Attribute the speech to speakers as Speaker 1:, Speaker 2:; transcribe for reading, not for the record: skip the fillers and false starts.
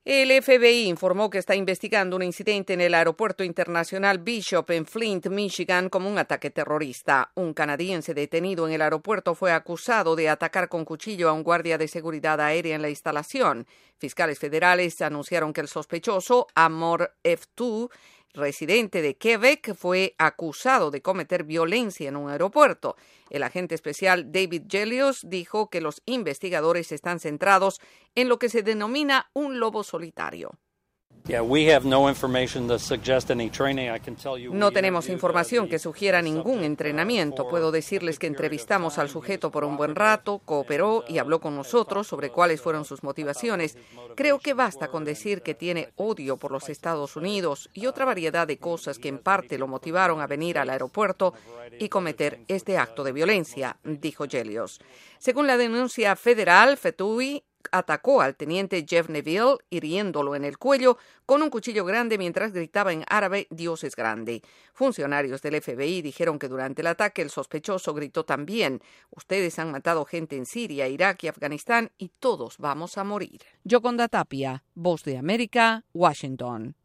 Speaker 1: El FBI informó que está investigando un incidente en el aeropuerto internacional Bishop en Flint, Michigan, como un ataque terrorista. Un canadiense detenido en el aeropuerto fue acusado de atacar con cuchillo a un guardia de seguridad aérea en la instalación. Fiscales federales anunciaron que el sospechoso, Amor F2, residente de Quebec, fue acusado de cometer violencia en un aeropuerto. El agente especial David Gelios dijo que los investigadores están centrados en lo que se denomina un lobo solitario. No tenemos información que sugiera ningún entrenamiento. Puedo decirles que entrevistamos al sujeto por un buen rato, cooperó y habló con nosotros sobre cuáles fueron sus motivaciones. Creo que basta con decir que tiene odio por los Estados Unidos y otra variedad de cosas que en parte lo motivaron a venir al aeropuerto y cometer este acto de violencia, dijo Gelios. Según la denuncia federal, Fetui atacó al teniente Jeff Neville, hiriéndolo en el cuello con un cuchillo grande mientras gritaba en árabe «Dios es grande». Funcionarios del FBI dijeron que durante el ataque el sospechoso gritó también «Ustedes han matado gente en Siria, Irak y Afganistán y todos vamos a morir». Yoconda Tapia, Voz de América, Washington.